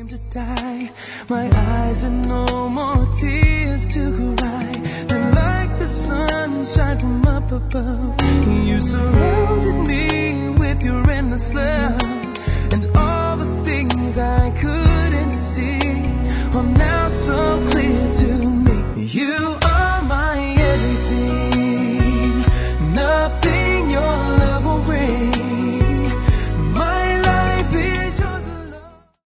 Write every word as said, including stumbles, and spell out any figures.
to die. My eyes had no more tears to cry. Then like the sunshine from up above, you surrounded me with your endless love. And all the things I couldn't see, oh now